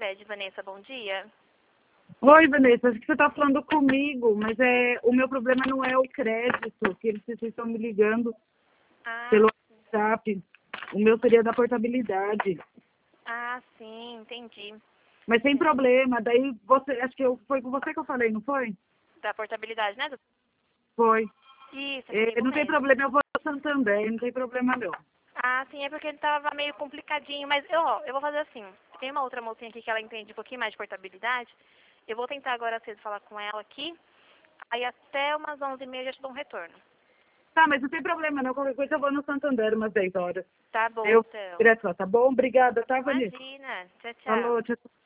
Cicred, Vanessa, bom dia. Oi, Vanessa, acho que você está falando comigo, mas o meu problema não é o crédito, que vocês estão me ligando pelo WhatsApp. O meu seria da portabilidade. Sim, entendi. Mas sem problema, daí você, acho que foi com você que eu falei, não foi? Da portabilidade, né? Foi. Isso, é comigo Não tem mesmo. problema, eu vou ao Santander, não tem problema não. Sim, é porque ele tava meio complicadinho, mas eu vou fazer assim. Tem uma outra mocinha aqui que ela entende um pouquinho mais de portabilidade. Eu vou tentar agora cedo falar com ela aqui. Aí até umas 11h30 eu já te dou um retorno. Tá, mas não tem problema não, qualquer coisa eu vou no Santander umas 10 horas. Tá bom, Eu então. direto lá, tá bom? Obrigada, tá, Vanessa? Imagina. Tchau, tchau. Falou, tchau.